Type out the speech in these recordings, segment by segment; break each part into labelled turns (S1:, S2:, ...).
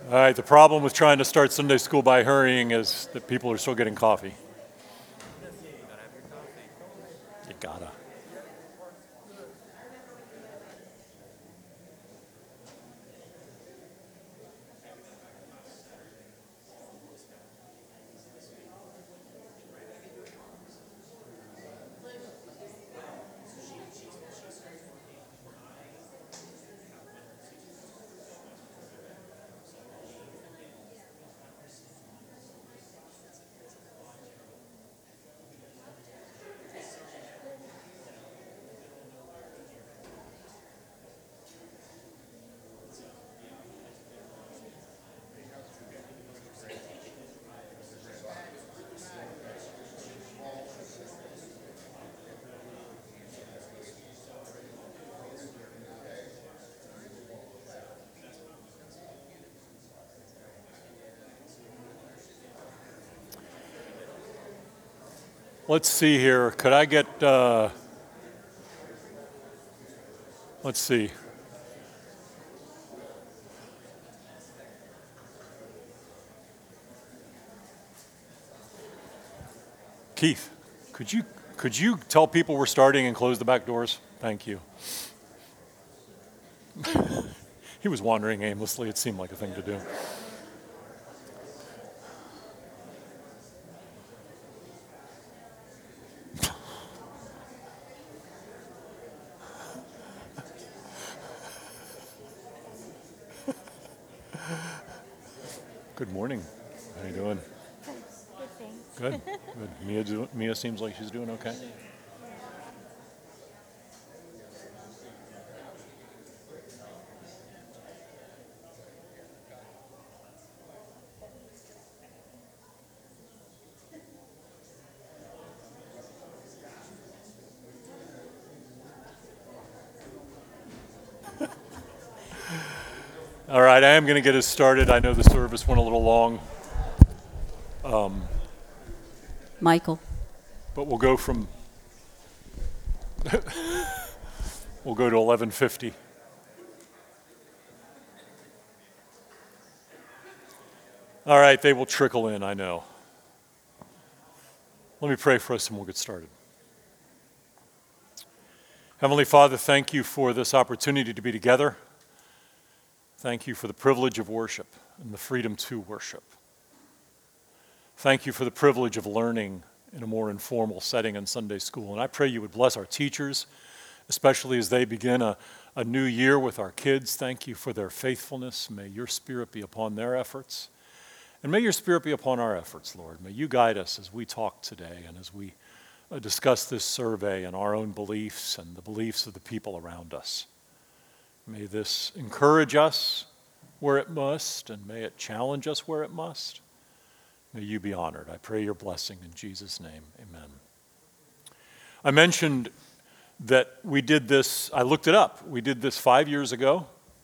S1: All right, the problem with trying to start Sunday school by hurrying is that people are still getting coffee. You gotta. Let's see here. Could I get, let's see. Keith, could you tell people we're starting and close the back doors? Thank you. He was wandering aimlessly. It seemed like a thing to do. Good morning. How you doing?
S2: Good, thanks.
S1: Good. Good. Mia seems like she's doing okay. All right, I am going to get us started. I know the service went a little long,
S3: Michael.
S1: but we'll go to 11:50. All right, they will trickle in, I know. Let me pray for us and we'll get started. Heavenly Father, thank you for this opportunity to be together. Thank you for the privilege of worship and the freedom to worship. Thank you for the privilege of learning in a more informal setting in Sunday school. And I pray you would bless our teachers, especially as they begin a new year with our kids. Thank you for their faithfulness. May your Spirit be upon their efforts. And may your Spirit be upon our efforts, Lord. May you guide us as we talk today and as we discuss this survey and our own beliefs and the beliefs of the people around us. May this encourage us where it must, and may it challenge us where it must. May you be honored. I pray your blessing in Jesus' name. Amen. I mentioned that we did this, I looked it up. We did this 5 years ago,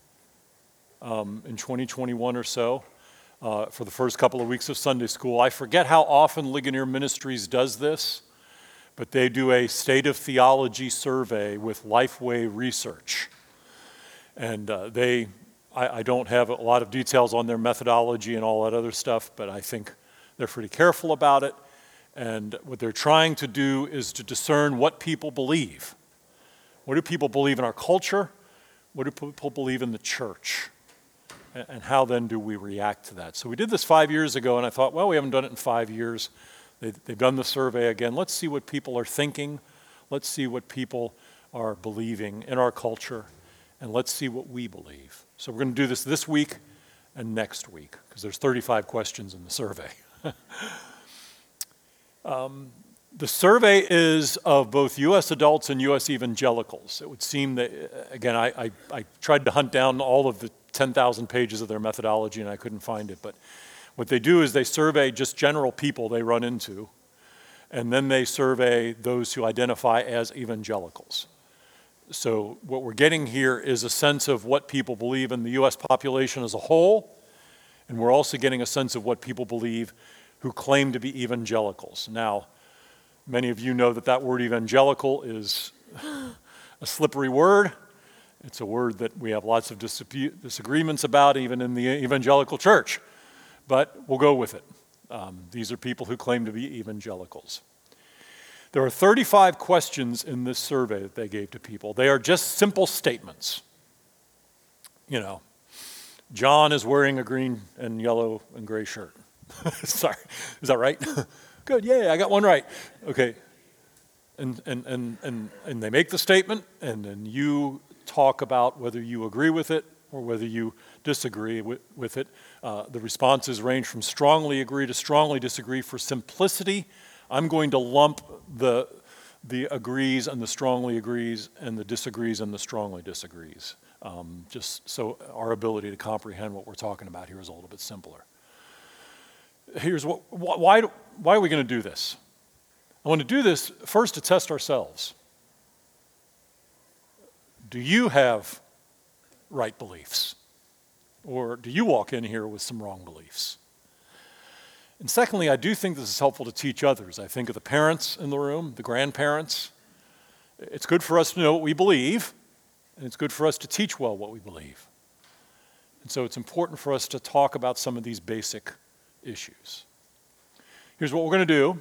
S1: in 2021 or so, for the first couple of weeks of Sunday school. I forget how often Ligonier Ministries does this, but they do a State of Theology survey with Lifeway Research. And I don't have a lot of details on their methodology and all that other stuff, but I think they're pretty careful about it. And what they're trying to do is to discern what people believe. What do people believe in our culture? What do people believe in the church? And how then do we react to that? So we did this 5 years ago, and I thought, well, we haven't done it in 5 years. They've done the survey again. Let's see what people are thinking. Let's see what people are believing in our culture. And let's see what we believe. So we're going to do this week and next week, because there's 35 questions in the survey. The survey is of both U.S. adults and U.S. evangelicals. It would seem that, again, I tried to hunt down all of the 10,000 pages of their methodology, and I couldn't find it. But what they do is they survey just general people they run into, and then they survey those who identify as evangelicals. So what we're getting here is a sense of what people believe in the U.S. population as a whole, and we're also getting a sense of what people believe who claim to be evangelicals. Now, many of you know that word evangelical is a slippery word. It's a word that we have lots of disagreements about, even in the evangelical church, but we'll go with it. These are people who claim to be evangelicals. There are 35 questions in this survey that they gave to people. They are just simple statements. You know, John is wearing a green and yellow and gray shirt. Sorry, is that right? Good, yeah, I got one right. Okay, and they make the statement, and then you talk about whether you agree with it or whether you disagree with it. The responses range from strongly agree to strongly disagree. For simplicity, I'm going to lump the agrees and the strongly agrees and the disagrees and the strongly disagrees, just so our ability to comprehend what we're talking about here is a little bit simpler. Here's why are we going to do this? I want to do this first to test ourselves. Do you have right beliefs? Or do you walk in here with some wrong beliefs? And secondly, I do think this is helpful to teach others. I think of the parents in the room, the grandparents. It's good for us to know what we believe, and it's good for us to teach well what we believe. And so it's important for us to talk about some of these basic issues. Here's what we're going to do.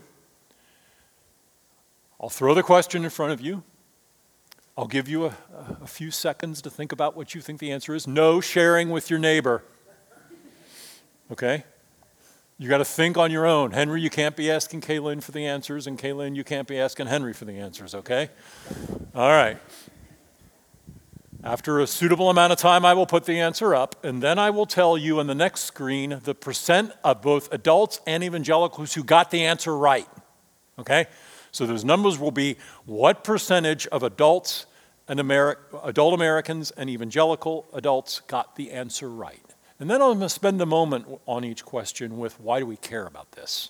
S1: I'll throw the question in front of you. I'll give you a few seconds to think about what you think the answer is. No sharing with your neighbor. Okay? You got to think on your own. Henry, you can't be asking Kaylin for the answers, and Kaylin, you can't be asking Henry for the answers, okay? All right. After a suitable amount of time, I will put the answer up, and then I will tell you on the next screen the percent of both adults and evangelicals who got the answer right, okay? So those numbers will be what percentage of adult Americans and evangelical adults got the answer right. And then I'm going to spend a moment on each question with why do we care about this?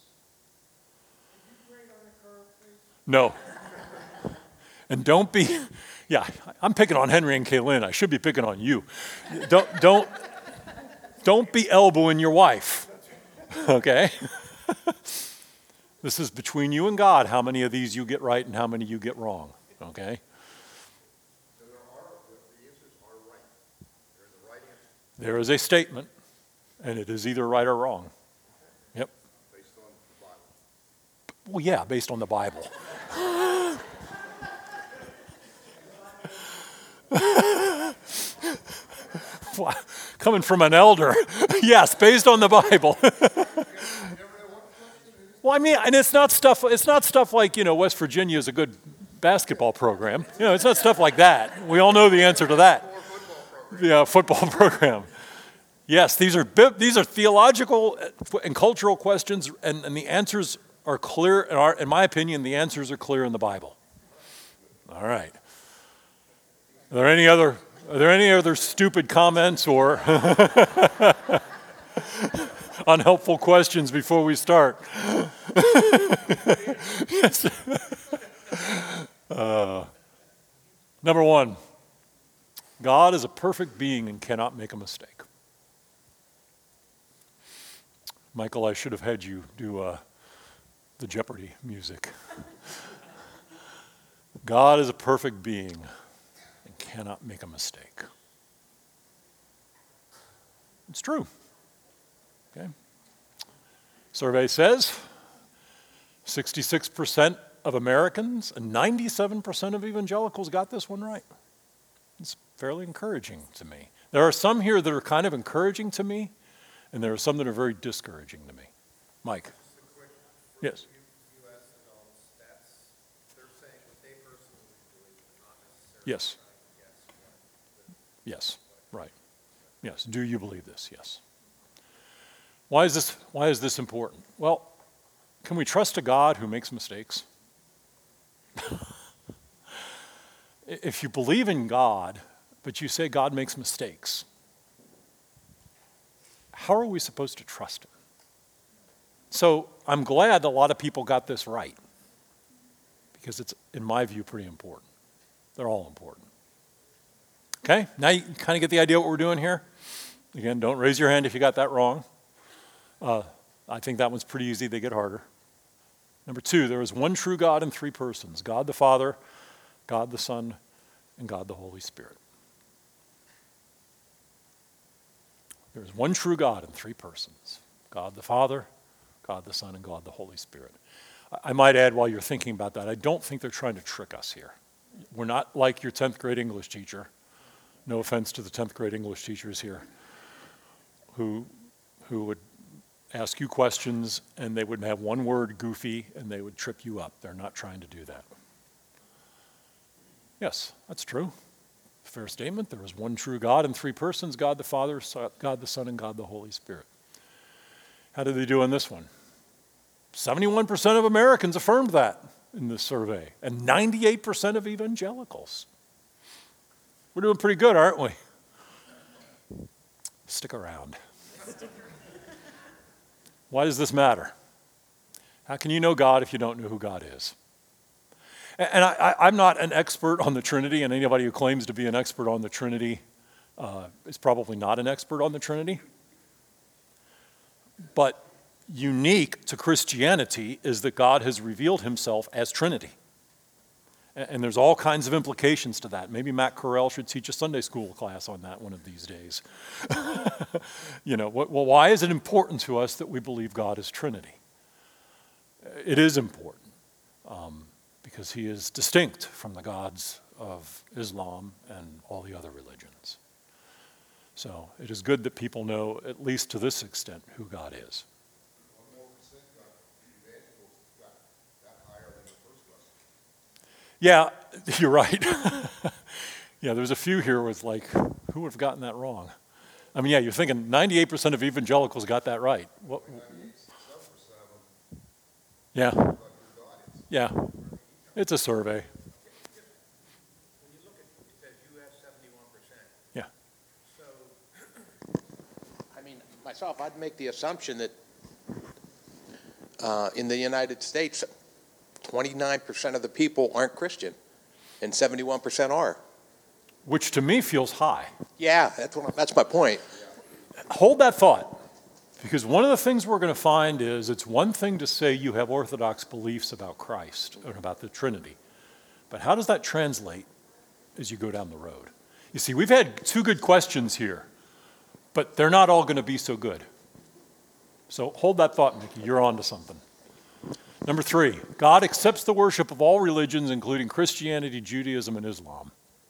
S1: No. And don't be, yeah, I'm picking on Henry and Kaylin. I should be picking on you. Don't be elbowing your wife, okay? This is between you and God, how many of these you get right and how many you get wrong, okay?
S4: So the answers are right. There's a right answer.
S1: There is a statement, and it is either right or wrong. Yep.
S4: Based on the Bible.
S1: Well, yeah, based on the Bible. Coming from an elder, yes, based on the Bible. Well, I mean, and it's not stuff like, West Virginia is a good basketball program. It's not stuff like that. We all know the answer to that. Yeah, football program. Yes, these are theological and cultural questions, and the answers are clear. In my opinion, the answers are clear in the Bible. All right. Are there any other stupid comments or unhelpful questions before we start? Yes. Number one, God is a perfect being and cannot make a mistake. Michael, I should have had you do the Jeopardy music. God is a perfect being and cannot make a mistake. It's true. Okay. Survey says 66% of Americans and 97% of evangelicals got this one right. It's fairly encouraging to me. There are some here that are kind of encouraging to me, and there are some that are very discouraging to me. Mike. Yes.
S4: U.S. adults, they're saying what they personally believe, not necessarily
S1: Yes.
S4: yes.
S1: Yes. Right. Yes. Do you believe this? Yes. Why is this important? Well, can we trust a God who makes mistakes? If you believe in God, but you say God makes mistakes, how are we supposed to trust him? So I'm glad a lot of people got this right, because it's, in my view, pretty important. They're all important. Okay, now you kind of get the idea what we're doing here. Again, don't raise your hand if you got that wrong. I think that one's pretty easy. They get harder. Number two, there is one true God in three persons: God the Father, God the Son, and God the Holy Spirit. There is one true God in three persons, God the Father, God the Son, and God the Holy Spirit. I might add while you're thinking about that, I don't think they're trying to trick us here. We're not like your 10th grade English teacher. No offense to the 10th grade English teachers here, who would ask you questions and they would have one word, goofy, and they would trip you up. They're not trying to do that. Yes, that's true. Fair statement. There is one true God in three persons, God the Father, God the Son, and God the Holy Spirit. How did they do on this one? 71% of Americans affirmed that in this survey, and 98% of evangelicals. We're doing pretty good, aren't we? Stick around. Why does this matter? How can you know God if you don't know who God is? And I'm not an expert on the Trinity, and anybody who claims to be an expert on the Trinity is probably not an expert on the Trinity. But unique to Christianity is that God has revealed himself as Trinity. And there's all kinds of implications to that. Maybe Matt Correll should teach a Sunday school class on that one of these days. Well, why is it important to us that we believe God is Trinity? It is important because he is distinct from the gods of Islam and all the other religions. So it is good that people know, at least to this extent, who God is.
S4: 1 more percent got that higher than the first question.
S1: Yeah, you're right. Yeah, there's a few here with like, who would have gotten that wrong? I mean, yeah, you're thinking 98% of evangelicals got that right. What? Yeah. Yeah. It's a survey.
S4: When you look at, it says U.S. 71%.
S1: Yeah.
S4: So, I mean, myself, I'd make the assumption that in the United States, 29% of the people aren't Christian, and 71% are.
S1: Which to me feels high.
S4: Yeah, that's my point.
S1: Hold that thought, because one of the things we're going to find is it's one thing to say you have orthodox beliefs about Christ and about the Trinity, but how does that translate as you go down the road? You see, we've had two good questions here, but they're not all going to be so good. So hold that thought, Mickey. You're on to something. Number 3, God accepts the worship of all religions, including Christianity, Judaism, and Islam.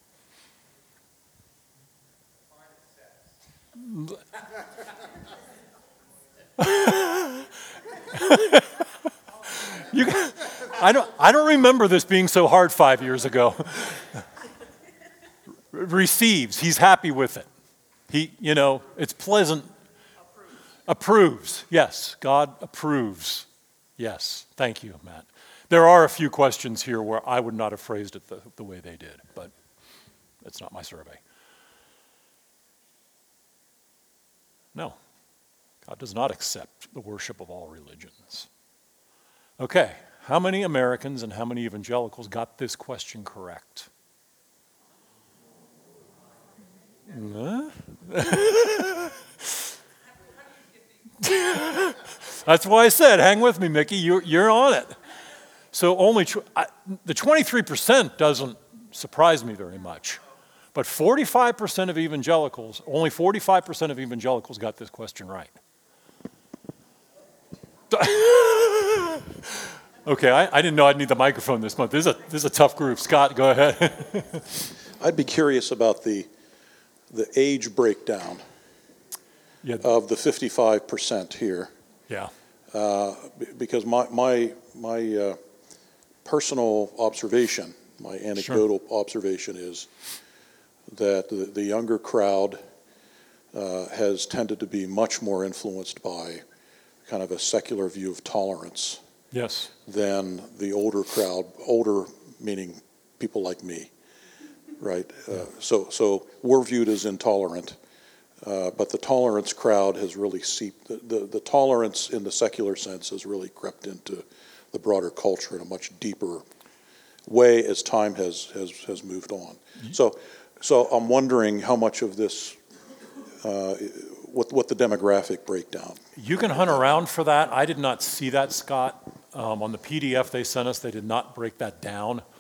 S1: I don't remember this being so hard 5 years ago. Receives, he's happy with it. It's pleasant. Approves, yes, God approves. Yes, thank you, Matt. There are a few questions here where I would not have phrased it the way they did, but it's not my survey. No, God does not accept the worship of all religions. Okay, how many Americans and how many evangelicals got this question correct? That's why I said, hang with me, Mickey, you're on it. So the 23% doesn't surprise me very much. But 45% of evangelicals, only 45% of evangelicals got this question right. Okay, I didn't know I'd need the microphone this month. This is a tough group. Scott, go ahead.
S5: I'd be curious about the age breakdown of the 55% here.
S1: Yeah.
S5: Because my personal observation, my anecdotal observation is that the younger crowd has tended to be much more influenced by kind of a secular view of tolerance.
S1: Yes.
S5: Than the older crowd, older meaning people like me, right? So we're viewed as intolerant, but the tolerance crowd has really seeped, the tolerance in the secular sense has really crept into the broader culture in a much deeper way as time has moved on. So I'm wondering how much of this, what the demographic breakdown.
S1: You can hunt around for that. I did not see that, Scott. On the PDF they sent us, they did not break that down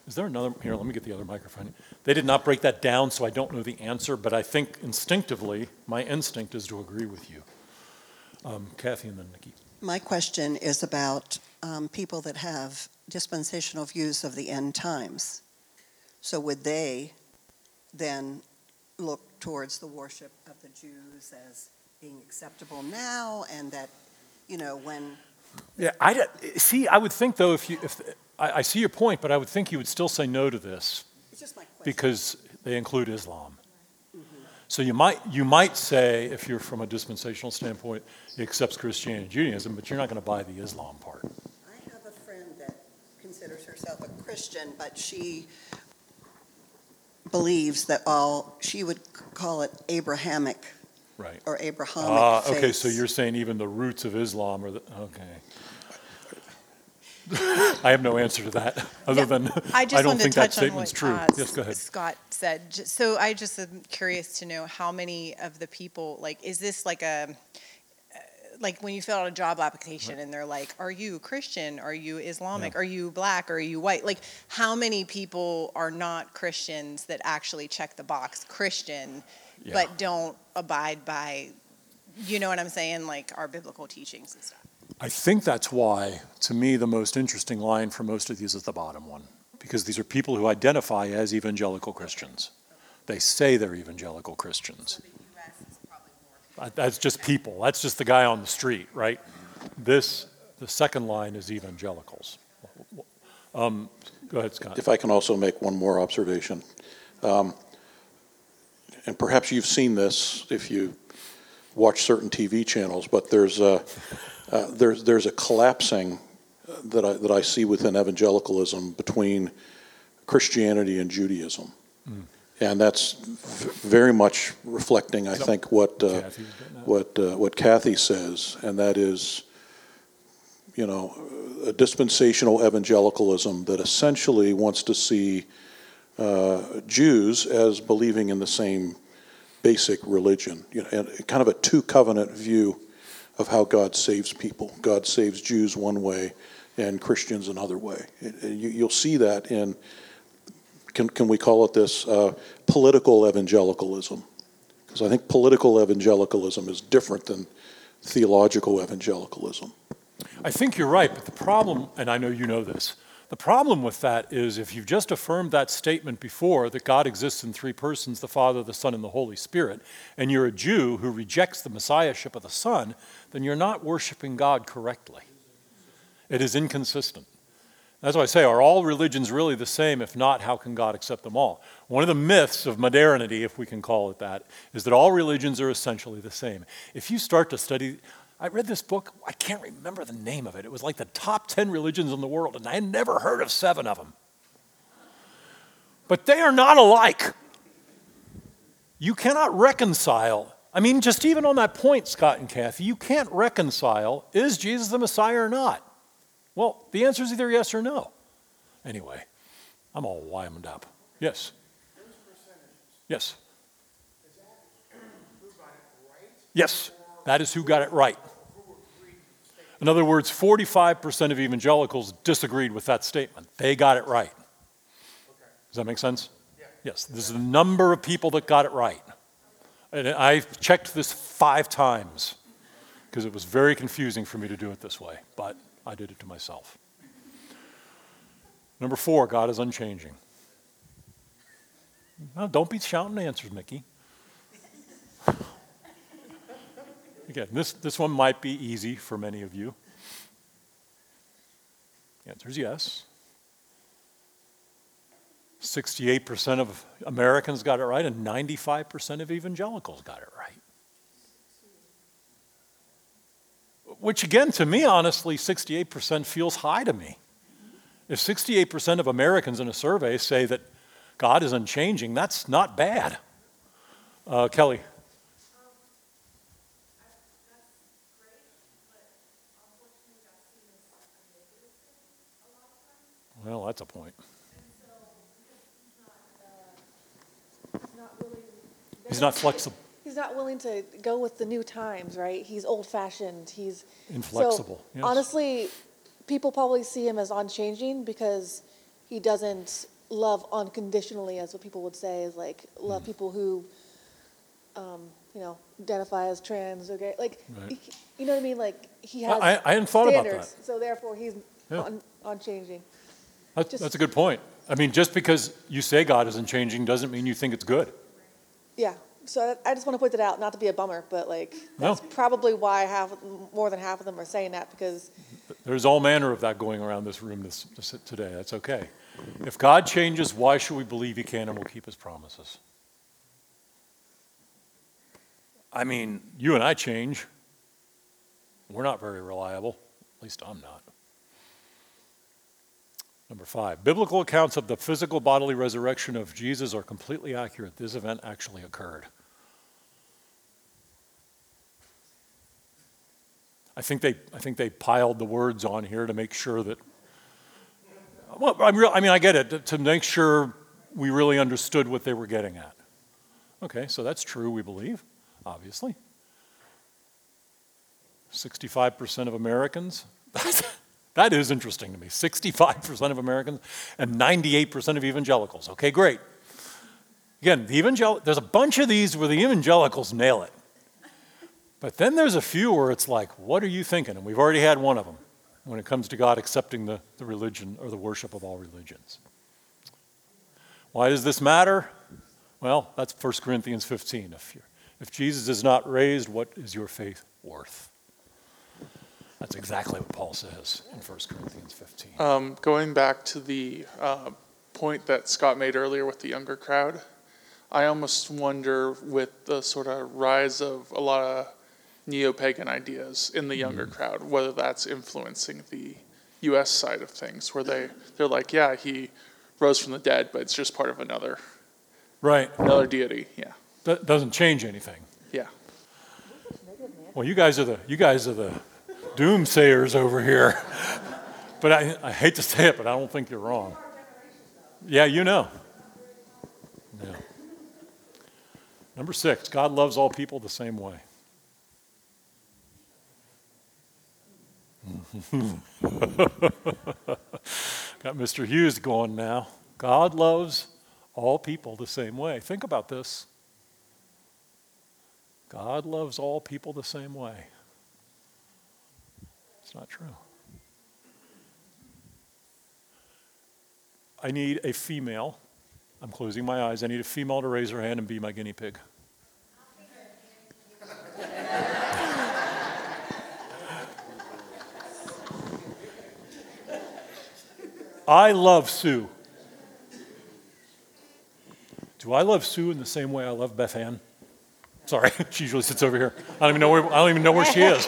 S1: Is there another, here, let me get the other microphone. They did not break that down, so I don't know the answer, but I think instinctively, my instinct is to agree with you. Kathy and then Nikki.
S6: My question is about people that have dispensational views of the end times. So would they then look towards the worship of the Jews as being acceptable now, and that, when...
S1: Yeah, I would think, though, I see your point, but I would think you would still say no to this
S6: It's just my question.
S1: because they include Islam. So you might say, if you're from a dispensational standpoint, it accepts Christianity and Judaism, but you're not going to buy the Islam part.
S6: I have a friend that considers herself a Christian, but she believes that she would call it Abrahamic
S1: Right.
S6: or Abrahamic faith.
S1: Okay, so you're saying even the roots of Islam are okay. I have no answer to that, other than
S2: I just
S1: don't
S2: wanted
S1: think
S2: to
S1: that
S2: touch on
S1: statement's
S2: what
S1: true. Yes, go ahead.
S2: Scott said. So I just am curious to know how many of the people, like, is this like like when you fill out a job application and they're like, are you Christian? Are you Islamic?
S1: Yeah.
S2: Are you black? Are you white? Like, how many people are not Christians that actually check the box Christian,
S1: Yeah.
S2: but don't abide by, you know what I'm saying, like our biblical teachings and stuff?
S1: I think that's why, to me, the most interesting line for most of these is the bottom one, because these are people who identify as evangelical Christians. They say they're evangelical Christians. That's just people. That's just the guy on the street, right? The second line is evangelicals. Go ahead, Scott.
S5: If I can also make one more observation. And perhaps you've seen this if you watch certain TV channels, but there's a collapsing that I see within evangelicalism between Christianity and Judaism. And that's very much reflecting, I think, what Kathy says, and that is, a dispensational evangelicalism that essentially wants to see Jews as believing in the same basic religion, and kind of a two-covenant view of how God saves people. God saves Jews one way and Christians another way. You'll see that in, can we call it this, political evangelicalism? Because I think political evangelicalism is different than theological evangelicalism.
S1: I think you're right, but the problem, and I know you know this, the problem with that is if you've just affirmed that statement before, that God exists in three persons, the Father, the Son, and the Holy Spirit, and you're a Jew who rejects the messiahship of the Son, then you're not worshiping God correctly. It is inconsistent. That's why I say, are all religions really the same? If not, how can God accept them all? One of the myths of modernity, if we can call it that, is that all religions are essentially the same. If you start to study, I read this book, I can't remember the name of it. It was like the top 10 religions in the world, and I had never heard of 7 of them. But they are not alike. You cannot reconcile. I mean, just even on that point, Scott and Kathy, you can't reconcile, is Jesus the Messiah or not? Well, the answer is either yes or no. Anyway, I'm all wind up. Yes? Yes. Yes, that is who got it right. In other words, 45% of evangelicals disagreed with that statement. They got it right. Does that make sense? Yes, this is the number of people that got it right. And I've checked this 5 times because it was very confusing for me to do it this way, but I did it to myself. Number 4, God is unchanging. Now, don't be shouting answers, Mickey. Again, this one might be easy for many of you. The answer is yes. 68% of Americans got it right, and 95% of evangelicals got it right. Which again, to me, honestly, 68% feels high to me. If 68% of Americans in a survey say that God is unchanging, that's not bad. Kelly. Well, that's a point. He's not flexible.
S7: He's not willing to go with the new times, right? He's old-fashioned. He's
S1: Inflexible,
S7: So,
S1: yes.
S7: honestly, people probably see him as unchanging because he doesn't love unconditionally, as what people would say, is like love people who, identify as trans or gay. Like,
S1: Right.
S7: you know what I mean? Like he has
S1: I hadn't thought about
S7: standards, so therefore he's
S1: Yeah.
S7: unchanging.
S1: That's a good point. I mean, just because you say God isn't changing doesn't mean you think it's good.
S7: Yeah. So I just want to point that out, not to be a bummer, but like
S1: No.
S7: that's probably why more than half of them are saying that, because
S1: There's all manner of that going around this room today. That's okay. If God changes, why should we believe he can and will keep his promises? I mean, you and I change. We're not very reliable. At least I'm not. Number 5, biblical accounts of the physical bodily resurrection of Jesus are completely accurate. This event actually occurred. I think they piled the words on here to make sure that, well, I get it, to make sure we really understood what they were getting at. Okay, so that's true, we believe, obviously. 65% of Americans, that is interesting to me, 65% of Americans and 98% of evangelicals. Okay, great. Again, there's a bunch of these where the evangelicals nail it. But then there's a few where it's like, what are you thinking? And we've already had one of them when it comes to God accepting the religion or the worship of all religions. Why does this matter? Well, that's 1 Corinthians 15. If Jesus is not raised, what is your faith worth? That's exactly what Paul says in 1 Corinthians 15.
S8: Going back to the point that Scott made earlier with the younger crowd, I almost wonder with the sort of rise of a lot of neo-pagan ideas in the younger crowd, whether that's influencing the U.S. side of things, where they're like, yeah, he rose from the dead, but it's just part of another deity. Yeah.
S1: That doesn't change anything.
S8: Yeah.
S1: Well, you guys are the doomsayers over here. But I hate to say it, but I don't think you're wrong. Yeah, you know. Yeah. Number 6, God loves all people the same way. Got Mr. Hughes going now. God loves all people the same way. Think about this. God loves all people the same way. It's not true. I need a female. I'm closing my eyes. I need a female to raise her hand and be my guinea pig. I love Sue. Do I love Sue in the same way I love Beth Ann? Sorry, she usually sits over here. I don't even know where she is.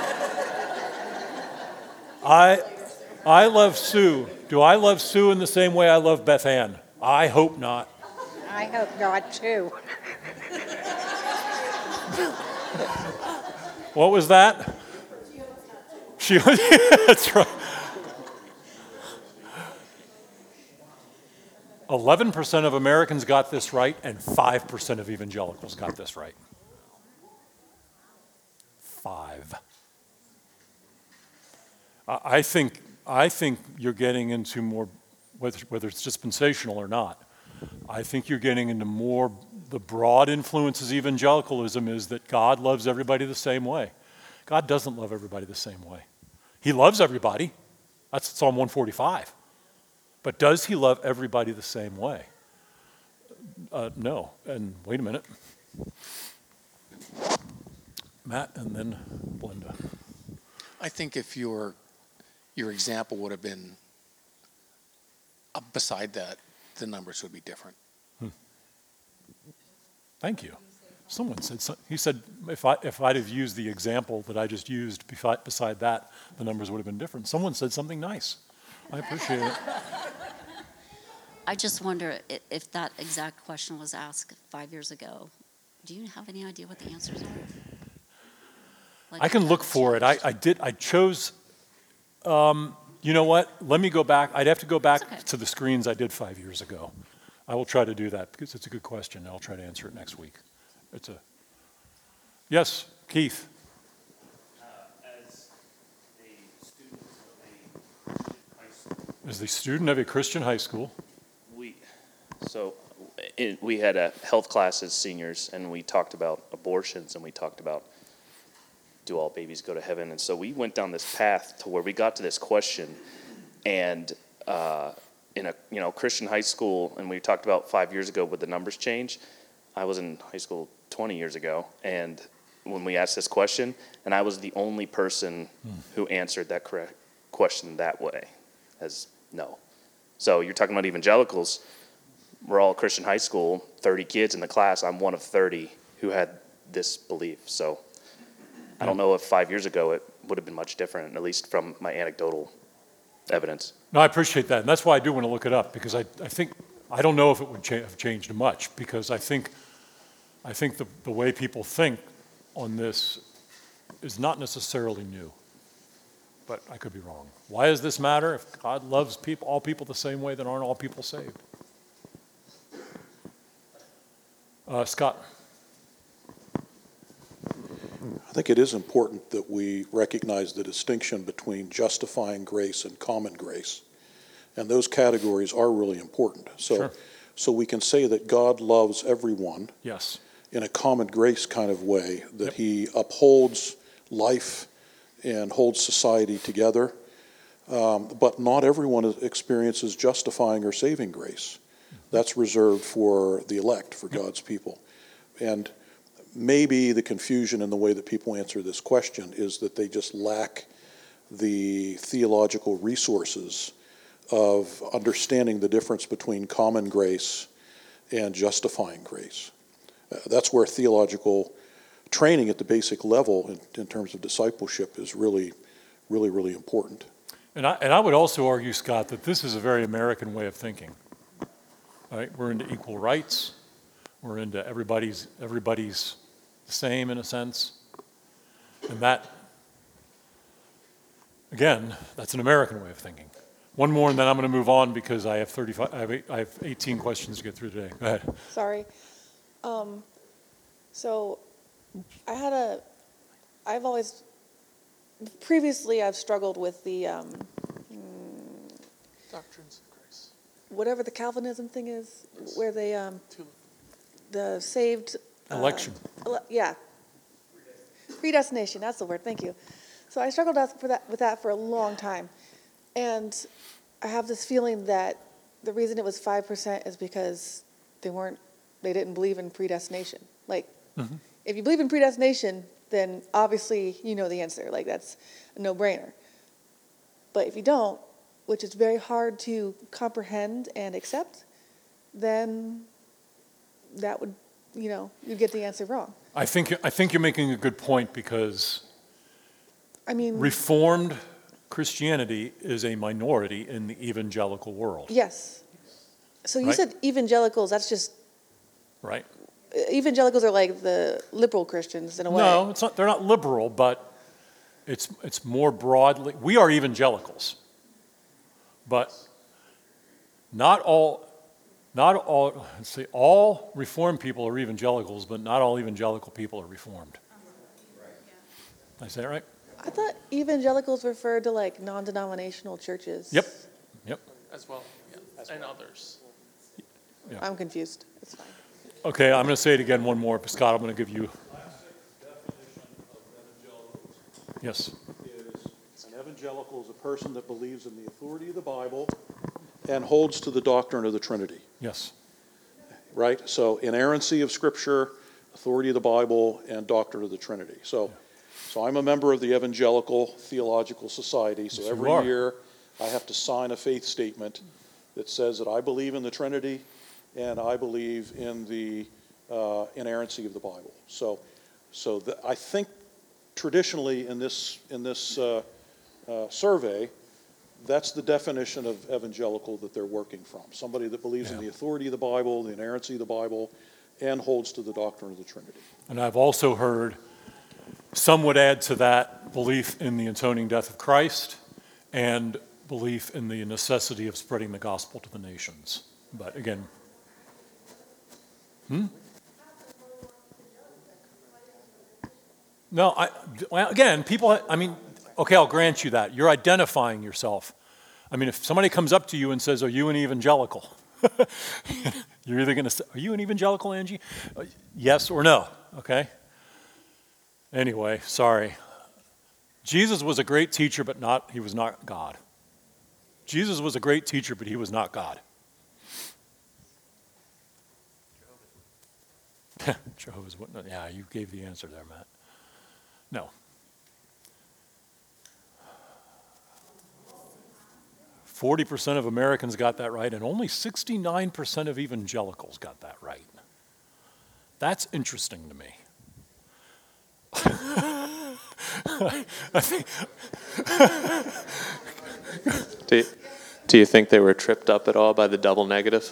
S1: I love Sue. Do I love Sue in the same way I love Beth Ann? I hope not.
S9: I hope not too.
S1: What was that? That's right. 11% of Americans got this right, and 5% of evangelicals got this right. 5. I think you're getting into more, whether it's dispensational or not, I think you're getting into more, the broad influences evangelicalism is that God loves everybody the same way. God doesn't love everybody the same way. He loves everybody. That's Psalm 145. But does he love everybody the same way? No. And wait a minute. Matt and then Belinda.
S10: I think if your example would have been beside that, the numbers would be different.
S1: Thank you. Someone said he said if I'd have used the example that I just used beside that, the numbers would have been different. Someone said something nice. I appreciate it.
S3: I just wonder if that exact question was asked 5 years ago. Do you have any idea what the answers are?
S1: I can look for it. I chose, you know what? Let me go back. I'd have to go back to the screens I did 5 years ago. I will try to do that because it's a good question. I'll try to answer it next week. Yes, Keith.
S11: As the student of a Christian high school,
S1: we
S11: So we had a health class as seniors, and we talked about abortions, and we talked about, do all babies go to heaven? And so we went down this path to where we got to this question, and in a Christian high school, and we talked about 5 years ago would the numbers change. I was in high school 20 years ago, and when we asked this question, and I was the only person who answered that correct question that way, as no. So you're talking about evangelicals. We're all Christian high school, 30 kids in the class. I'm one of 30 who had this belief. So I don't know if 5 years ago it would have been much different, at least from my anecdotal evidence.
S1: No, I appreciate that, and that's why I do want to look it up, because I think, I don't know if it would have changed much, because I think the way people think on this is not necessarily new, but I could be wrong. Why does this matter? If God loves people, all people the same way, then aren't all people saved? Scott.
S5: I think it is important that we recognize the distinction between justifying grace and common grace. And those categories are really important.
S1: Sure.
S5: So we can say that God loves everyone.
S1: Yes.
S5: In a common grace kind of way, that he upholds life and holds society together. But not everyone experiences justifying or saving grace. That's reserved for the elect, for God's people. And maybe the confusion in the way that people answer this question is that they just lack the theological resources of understanding the difference between common grace and justifying grace. That's where theological training at the basic level in terms of discipleship is really, really, really important.
S1: And I would also argue, Scott, that this is a very American way of thinking. Right? We're into equal rights. We're into everybody's the same in a sense. And that, again, that's an American way of thinking. One more, and then I'm going to move on because I have 18 questions to get through today. Go ahead.
S7: Sorry. So previously I've struggled with the,
S8: Doctrines of grace.
S7: whatever the Calvinism thing is, where they, the saved.
S1: Election.
S7: Yeah. Predestination, that's the word, thank you. So I struggled with that for a long time. And I have this feeling that the reason it was 5% is because they didn't believe in predestination. Like, if you believe in predestination, then obviously you know the answer. Like, that's a no-brainer. But if you don't, which is very hard to comprehend and accept, then that would, you'd get the answer wrong.
S1: I think you're making a good point because
S7: I mean,
S1: Reformed Christianity is a minority in the evangelical world.
S7: yes. So you
S1: Right.
S7: said evangelicals, that's just,
S1: Right?
S7: evangelicals are like the liberal Christians in a way.
S1: No, it's not. They're not liberal, but it's more broadly. We are evangelicals, but not all. Let's see. All Reformed people are evangelicals, but not all evangelical people are Reformed. Did I say it right?
S7: I thought evangelicals referred to like non-denominational churches.
S1: Yep.
S8: As well, and others.
S1: Yeah.
S7: I'm confused. It's fine.
S1: Okay, I'm going to say it again one more. Scott, I'm going to give you. Yes.
S5: An evangelical is a person that believes in the authority of the Bible and holds to the doctrine of the Trinity.
S1: Yes.
S5: Right? So inerrancy of Scripture, authority of the Bible, and doctrine of the Trinity. So I'm a member of the Evangelical Theological Society, so
S1: Yes, you
S5: every
S1: are.
S5: year I have to sign a faith statement that says that I believe in the Trinity and I believe in the inerrancy of the Bible. So I think traditionally in this survey, that's the definition of evangelical that they're working from. Somebody that believes in the authority of the Bible, the inerrancy of the Bible, and holds to the doctrine of the Trinity.
S1: And I've also heard some would add to that belief in the atoning death of Christ and belief in the necessity of spreading the gospel to the nations. But again, no, again, people, okay, I'll grant you that. You're identifying yourself. I mean, if somebody comes up to you and says, "Are you an evangelical?" You're either going to say, are you an evangelical, Angie? Yes or no, okay? Anyway, sorry. Jesus was a great teacher, but he was not God. Jesus was a great teacher, but he was not God. Jehovah's Witness. Yeah, you gave the answer there, Matt. No. 40% of Americans got that right, and only 69% of evangelicals got that right. That's interesting to me. I think
S12: do you think they were tripped up at all by the double negative?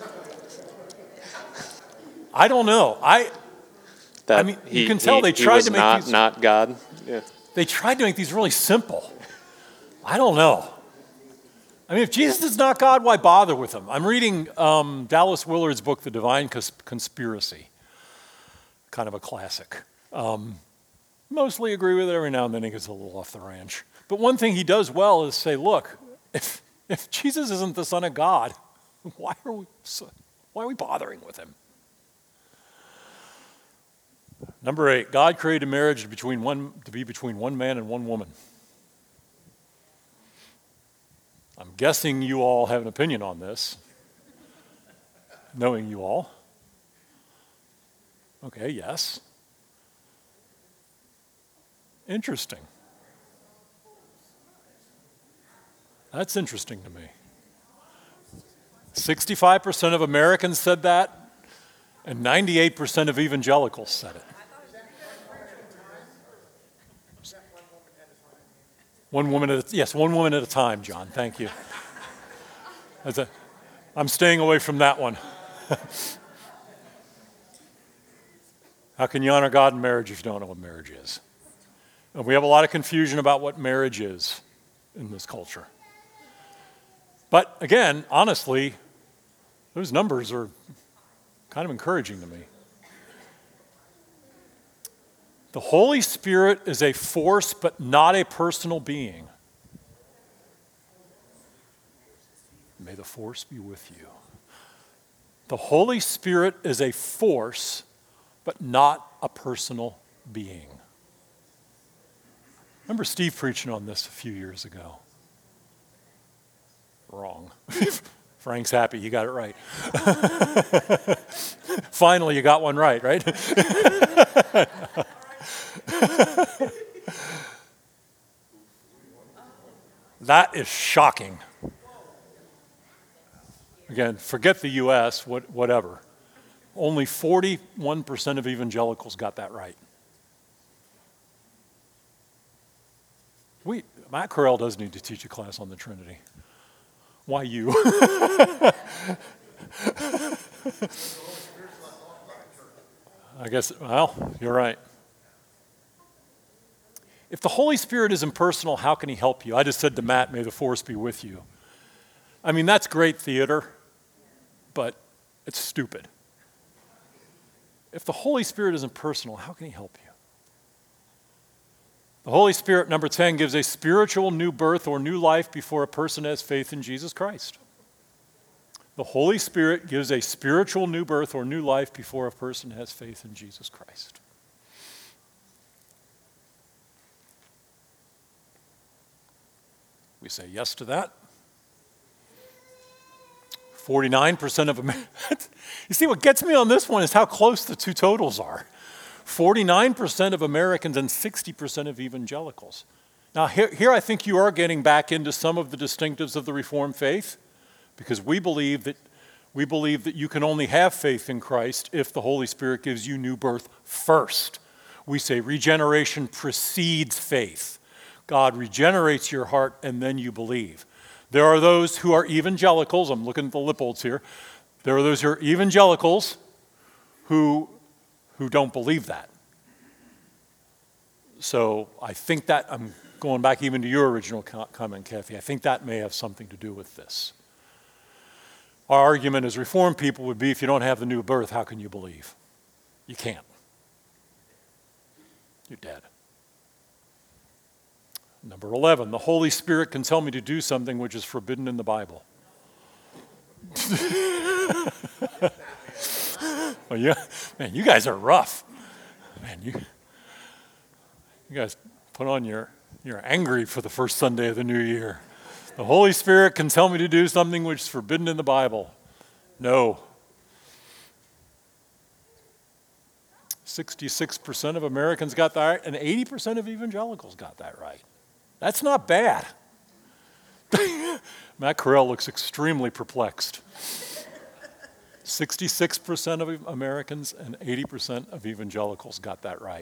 S1: I don't know. I mean, you can tell they tried to make these
S12: not God. Yeah.
S1: They tried to make these really simple. I don't know. I mean, if Jesus is not God, why bother with him? I'm reading Dallas Willard's book, The Divine Conspiracy. Kind of a classic. Mostly agree with it. Every now and then he gets a little off the ranch. But one thing he does well is say, look, if Jesus isn't the Son of God, why are we bothering with him? Number 8, God created marriage to be between one man and one woman. I'm guessing you all have an opinion on this, knowing you all. Okay, yes. Interesting. That's interesting to me. 65% of Americans said that, and 98% of evangelicals said it. One woman at a time, John. Thank you. I'm staying away from that one. How can you honor God in marriage if you don't know what marriage is? And we have a lot of confusion about what marriage is in this culture. But again, honestly, those numbers are kind of encouraging to me. The Holy Spirit is a force, but not a personal being. May the force be with you. The Holy Spirit is a force, but not a personal being. Remember Steve preaching on this a few years ago. Wrong. Frank's happy, you got it right. Finally, you got one right? That is shocking. Again, forget the U.S., whatever. Only 41% of evangelicals got that right. Matt Correll does need to teach a class on the Trinity. Why you? I guess, well, you're right. If the Holy Spirit is impersonal, how can he help you? I just said to Matt, may the force be with you. I mean, that's great theater, but it's stupid. If the Holy Spirit is impersonal, how can he help you? The Holy Spirit, number 10, gives a spiritual new birth or new life before a person has faith in Jesus Christ. The Holy Spirit gives a spiritual new birth or new life before a person has faith in Jesus Christ. We say yes to that. 49% of Americans. You see, what gets me on this one is how close the two totals are. 49% of Americans and 60% of evangelicals. Now, here I think you are getting back into some of the distinctives of the Reformed faith, because we believe that you can only have faith in Christ if the Holy Spirit gives you new birth first. We say regeneration precedes faith. God regenerates your heart and then you believe. There are those who are evangelicals. I'm looking at the Lipolds here. There are those who are evangelicals who don't believe that. So I think that, I'm going back even to your original comment, Kathy, I think that may have something to do with this. Our argument as Reformed people would be, if you don't have the new birth, how can you believe? You can't. You're dead. Number 11, the Holy Spirit can tell me to do something which is forbidden in the Bible. Well, yeah, man, you guys are rough. Man, you guys put on you're angry for the first Sunday of the new year. The Holy Spirit can tell me to do something which is forbidden in the Bible. No. 66% of Americans got that right, and 80% of evangelicals got that right. That's not bad. Matt Corral looks extremely perplexed. 66% of Americans and 80% of evangelicals got that right.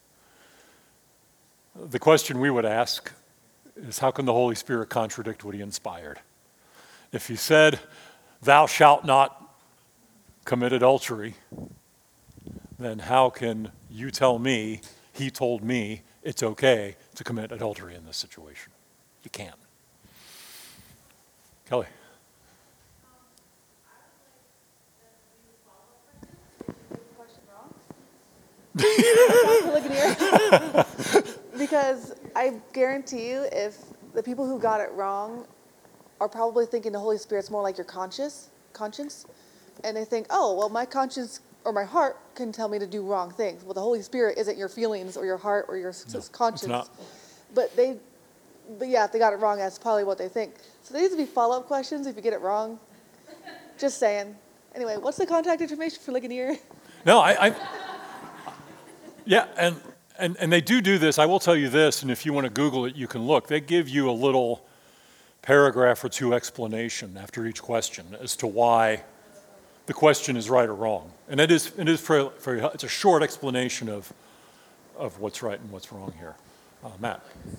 S1: The question we would ask is, how can the Holy Spirit contradict what he inspired? If he said, thou shalt not commit adultery, then how can you tell me, he told me, it's okay to commit adultery in this situation? You can't. Kelly.
S7: Because I guarantee you, if the people who got it wrong are probably thinking the Holy Spirit's more like your conscience, and they think, oh, well, my conscience or my heart can tell me to do wrong things. Well, the Holy Spirit isn't your feelings or your heart or your conscience.
S1: It's not.
S7: But yeah, if they got it wrong, that's probably what they think. So there needs to be follow-up questions if you get it wrong. Just saying. Anyway, what's the contact information for Ligonier?
S1: No, yeah, and they do this. I will tell you this, and if you want to Google it, you can look. They give you a little paragraph or two explanation after each question as to why the question is right or wrong. And it's a short explanation of what's right and what's wrong here. Matt.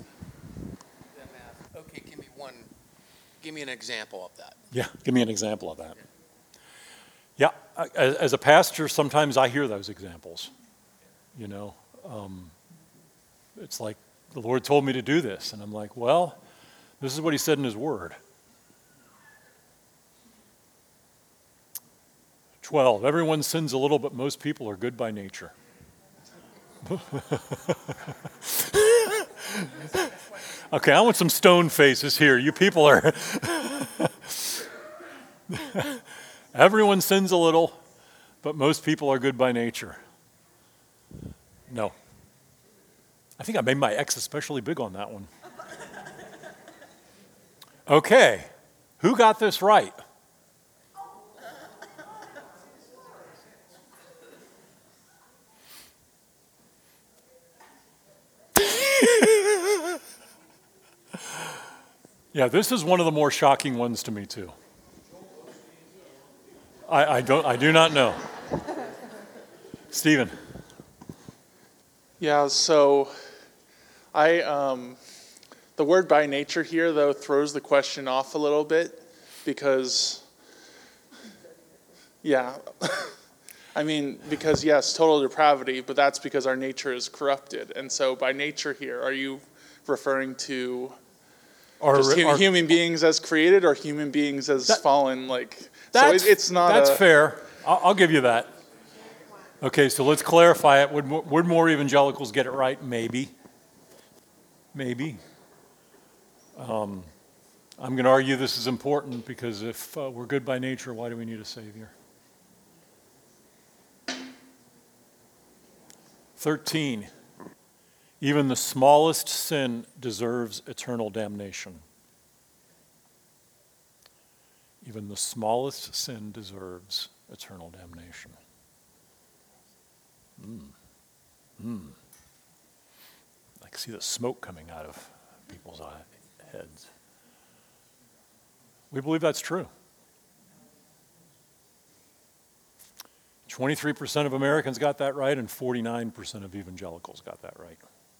S10: Okay, give me an example of that.
S1: Yeah, give me an example of that. Yeah, as a pastor, sometimes I hear those examples. You know, it's like the Lord told me to do this, and I'm like, well, this is what he said in his word. 12, everyone sins a little, but most people are good by nature. Okay, I want some stone faces here. You people are... Everyone sins a little, but most people are good by nature. No. I think I made my ex especially big on that one. Okay, who got this right? Yeah, this is one of the more shocking ones to me too. I do not know. Stephen.
S8: Yeah, so the word by nature here, though, throws the question off a little bit because, yeah, I mean, because yes, total depravity, but that's because our nature is corrupted. And so by nature here, are you referring to human beings as created or human beings as fallen? It's not.
S1: That's fair. I'll give you that. Okay, so let's clarify it. Would more evangelicals get it right? Maybe. Maybe. I'm going to argue this is important because if we're good by nature, why do we need a Savior? 13. Even the smallest sin deserves eternal damnation. Even the smallest sin deserves eternal damnation. I can see the smoke coming out of people's heads. We believe that's true. 23% of Americans got that right, and 49% of evangelicals got that right.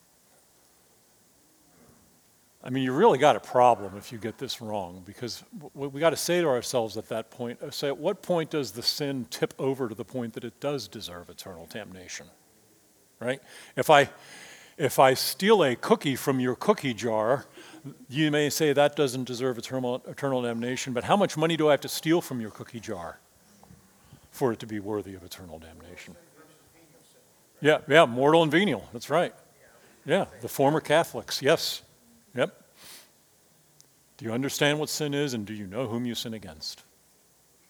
S1: I mean, you really got a problem if you get this wrong, because we got to say to ourselves at that point, at what point does the sin tip over to the point that it does deserve eternal damnation, right? If I steal a cookie from your cookie jar, you may say that doesn't deserve eternal damnation, but how much money do I have to steal from your cookie jar for it to be worthy of eternal damnation? Yeah, mortal and venial, that's right. Yeah, the former Catholics, yes. Yep. Do you understand what sin is, and do you know whom you sin against?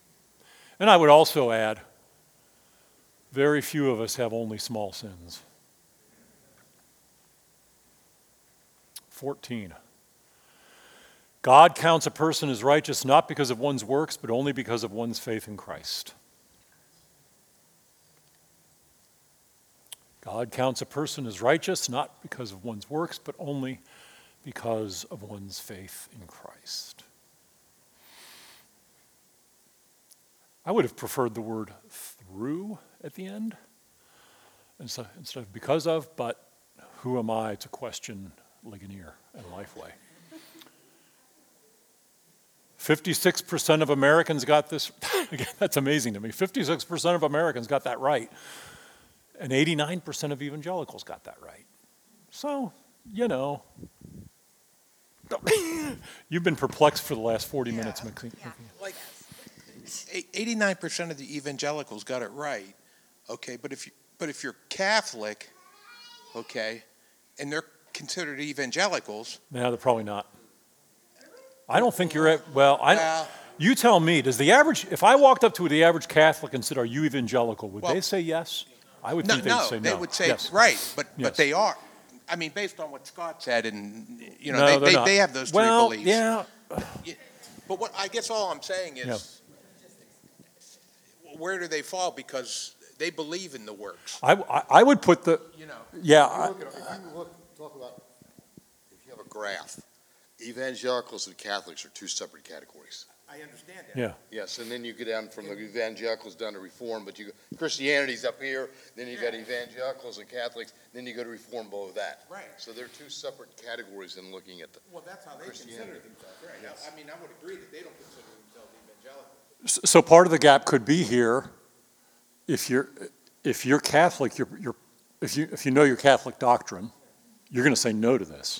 S1: And I would also add, very few of us have only small sins. 14. God counts a person as righteous not because of one's works, but only because of one's faith in Christ. God counts a person as righteous not because of one's works, but only because of one's faith in Christ. I would have preferred the word through at the end instead of because of, but who am I to question Ligonier and Lifeway? 56% of Americans got this. Again, that's amazing to me. 56% of Americans got that right. And 89% of evangelicals got that right. So, you know, you've been perplexed for the last 40 minutes, Maxine.
S4: Like 89% of the evangelicals got it right. Okay, but if you're Catholic, okay, and they're considered evangelicals.
S1: No, they're probably not. I don't think you're at, well, you tell me, does the average, if I walked up to the average Catholic and said, are you evangelical, would they say yes? I would think they'd say no.
S4: They would say,
S1: yes.
S4: right, but
S1: Yes.
S4: they are. I mean, based on what Scott said, and, you know,
S1: No,
S4: they have those three beliefs.
S1: Yeah.
S4: But what I guess all I'm saying is, where do they fall? Because they believe in the works.
S1: I would put the,
S4: You know.
S1: yeah.
S13: If you talk about, if you have a graph, evangelicals and Catholics are two separate categories.
S4: I understand that.
S1: Yeah.
S13: Yes, and then you go down from the evangelicals down to Reform, but Christianity's up here, then you got evangelicals and Catholics, then you go to Reform below that.
S4: Right.
S13: So they're two separate categories in looking at the
S4: Well, that's how they consider themselves, right?
S13: Yes.
S4: I mean, I would agree that they don't consider themselves evangelical.
S1: So part of the gap could be here, if you're Catholic, if you know your Catholic doctrine, you're going to say no to this.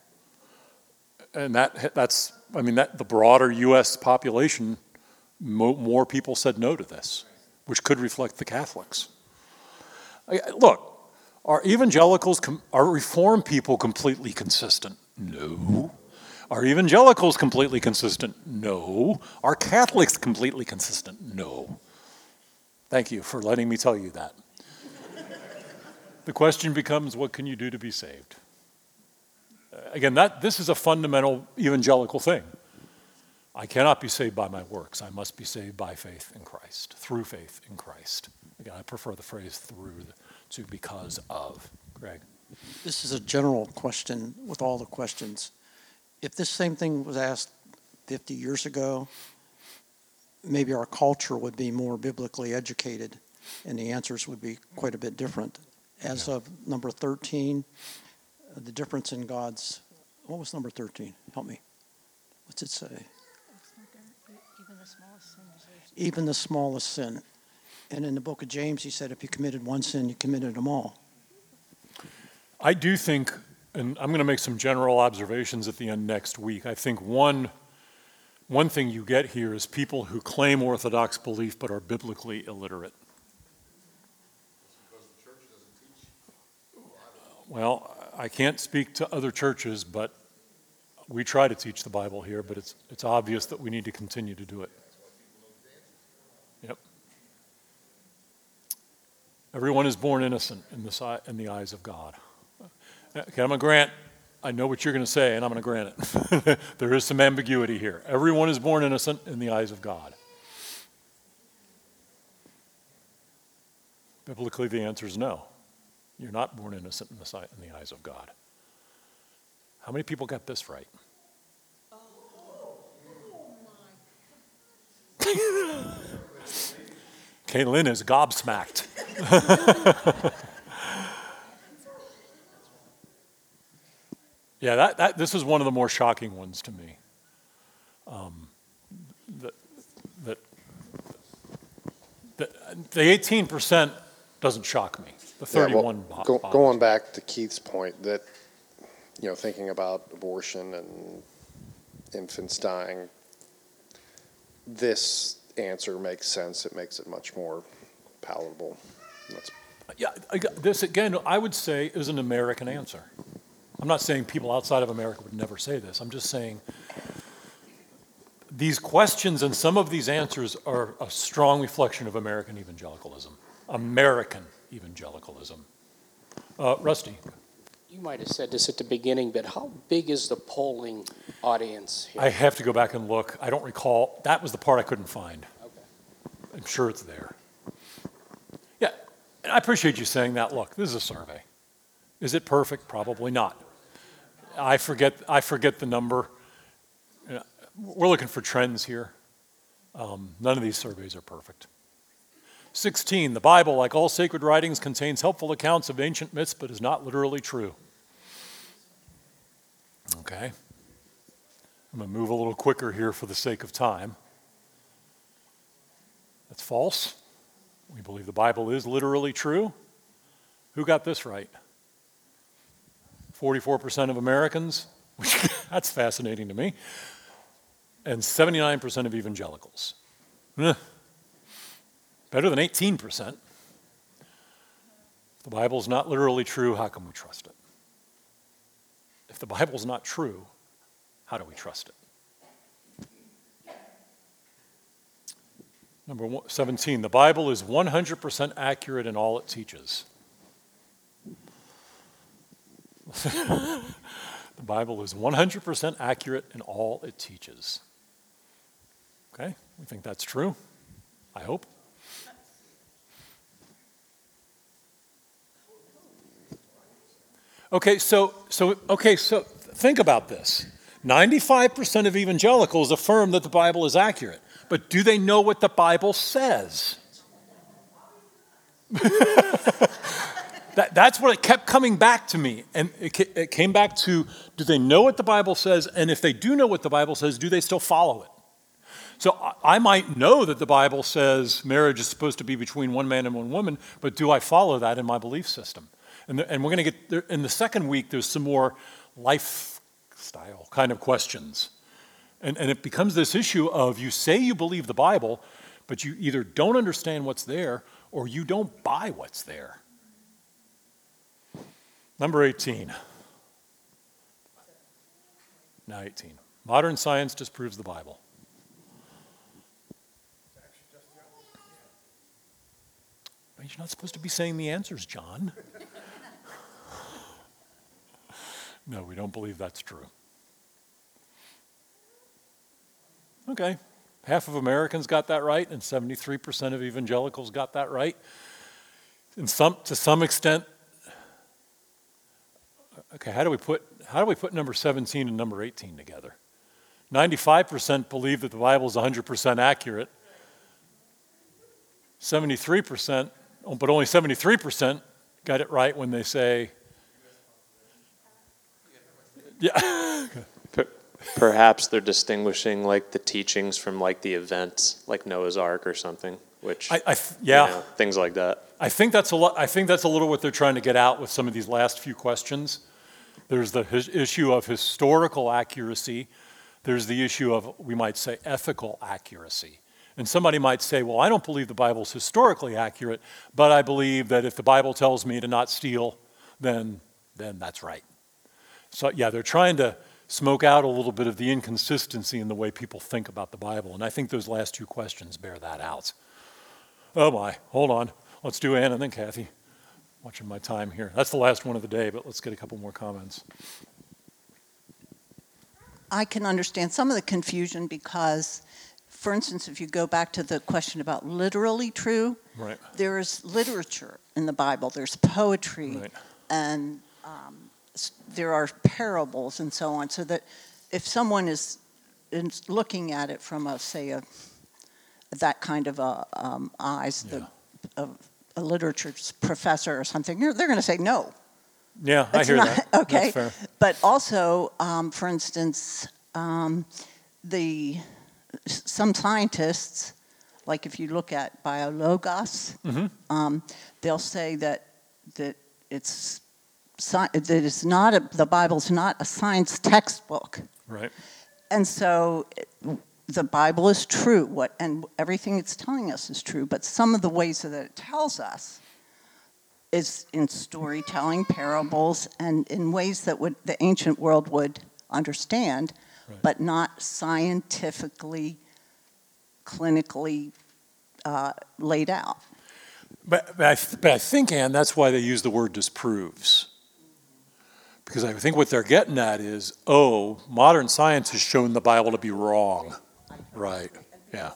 S1: And that's the broader U.S. population, more people said no to this, which could reflect the Catholics. Look, are evangelicals, are Reformed people completely consistent? No. Are evangelicals completely consistent? No. Are Catholics completely consistent? No. Thank you for letting me tell you that. The question becomes, what can you do to be saved? Again, this is a fundamental evangelical thing. I cannot be saved by my works. I must be saved by faith in Christ, through faith in Christ. Again, I prefer the phrase through to because of. Greg?
S14: This is a general question with all the questions. If this same thing was asked 50 years ago, maybe our culture would be more biblically educated and the answers would be quite a bit different. As of number 13, the difference in God's, what was number 13? Help me. What's it say?
S9: Even the smallest sin deserves.
S14: Even the smallest sin. And in the book of James, he said, if you committed one sin, you committed them all.
S1: I do think, and I'm going to make some general observations at the end next week. I think one thing you get here is people who claim Orthodox belief but are biblically illiterate. Well, I can't speak to other churches, but we try to teach the Bible here, but it's obvious that we need to continue to do it. Yep. Everyone is born innocent in the eyes of God. Okay, I'm going to grant, I know what you're going to say, and I'm going to grant it. There is some ambiguity here. Everyone is born innocent in the eyes of God. Biblically, the answer is no. You're not born innocent in the eyes of God. How many people got this right? Kaylin is gobsmacked. Yeah, this is one of the more shocking ones to me. The 18% doesn't shock me. The 31
S15: going back to Keith's point that, thinking about abortion and infants dying, this answer makes sense. It makes it much more palatable.
S1: This, again, I would say is an American answer. I'm not saying people outside of America would never say this. I'm just saying these questions and some of these answers are a strong reflection of American evangelicalism. American evangelicalism. Rusty.
S16: You might have said this at the beginning, but how big is the polling audience here?
S1: I have to go back and look. I don't recall. That was the part I couldn't find.
S16: Okay.
S1: I'm sure it's there. Yeah, and I appreciate you saying that. Look, this is a survey. Is it perfect? Probably not. I forget the number. We're looking for trends here. None of these surveys are perfect. 16, the Bible, like all sacred writings, contains helpful accounts of ancient myths, but is not literally true. Okay. I'm going to move a little quicker here for the sake of time. That's false. We believe the Bible is literally true. Who got this right? 44% of Americans, which that's fascinating to me, and 79% of evangelicals. Better than 18%. If the Bible's not literally true, how can we trust it? If the Bible's not true, how do we trust it? Number 17, the Bible is 100% accurate in all it teaches. The Bible is 100% accurate in all it teaches. Okay, we think that's true, I hope. Okay, so think about this. 95% of evangelicals affirm that the Bible is accurate, but do they know what the Bible says? That's what it kept coming back to me. And it came back to, do they know what the Bible says? And if they do know what the Bible says, do they still follow it? So I might know that the Bible says marriage is supposed to be between one man and one woman, but do I follow that in my belief system? And we're going to get there, in the second week, there's some more lifestyle kind of questions. And it becomes this issue of you say you believe the Bible, but you either don't understand what's there or you don't buy what's there. Number 18. Now 18. Modern science disproves the Bible. You're not supposed to be saying the answers, John. No, we don't believe that's true. Okay. Half of Americans got that right, and 73% of evangelicals got that right. To some extent, okay, how do we put number 17 and number 18 together? 95% believe that the Bible is 100% accurate. 73%, but only 73% got it right when they say, yeah.
S12: Perhaps they're distinguishing like the teachings from like the events, like Noah's Ark or something, which things like that.
S1: I think that's a little what they're trying to get out with some of these last few questions. There's the issue of historical accuracy. There's the issue of, we might say, ethical accuracy. And somebody might say, well, I don't believe the Bible's historically accurate, but I believe that if the Bible tells me to not steal, then that's right. So yeah, they're trying to smoke out a little bit of the inconsistency in the way people think about the Bible. And I think those last two questions bear that out. Oh my, hold on. Let's do Ann and then Kathy. Watching my time here. That's the last one of the day, but let's get a couple more comments.
S6: I can understand some of the confusion because, for instance, if you go back to the question about literally true,
S1: right.
S6: There is literature in the Bible. There's poetry,
S1: right.
S6: And there are parables and so on. So that if someone is looking at it from that kind of eyes, of a literature professor or something, they're going to say no.
S1: Yeah, I hear that.
S6: Okay,
S1: that's fair.
S6: But also, for instance, some scientists, like if you look at biologos, they'll say that it's not the Bible's not a science textbook.
S1: Right.
S6: And so the Bible is true, and everything it's telling us is true, but some of the ways that it tells us is in storytelling, parables, and in ways that the ancient world would understand,
S17: but not scientifically, clinically laid out.
S1: But I think, Ann, that's why they use the word disproves. Because I think what they're getting at is, modern science has shown the Bible to be wrong. Right, yeah.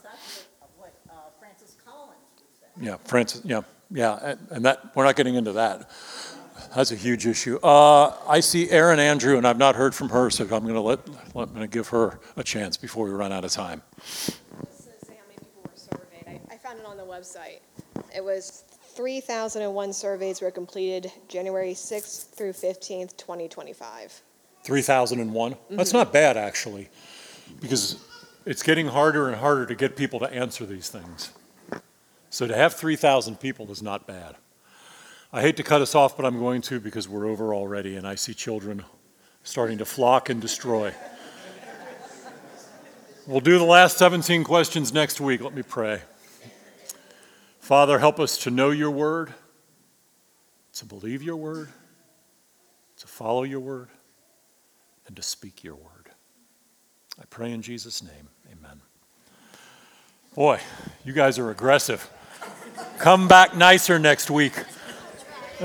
S1: Yeah, Francis, yeah, and that, we're not getting into that. That's a huge issue. I see Erin Andrew, and I've not heard from her, so I'm going to give her a chance before we run out of time.
S18: This is how many people were surveyed. I found it on the website. It was 3,001 surveys were completed January 6th through 15th, 2025.
S1: 3,001? That's not bad, actually, because it's getting harder and harder to get people to answer these things. So to have 3,000 people is not bad. I hate to cut us off, but I'm going to because we're over already, and I see children starting to flock and destroy. We'll do the last 17 questions next week. Let me pray. Father, help us to know your word, to believe your word, to follow your word, and to speak your word. I pray in Jesus' name, amen. Boy, you guys are aggressive. Come back nicer next week.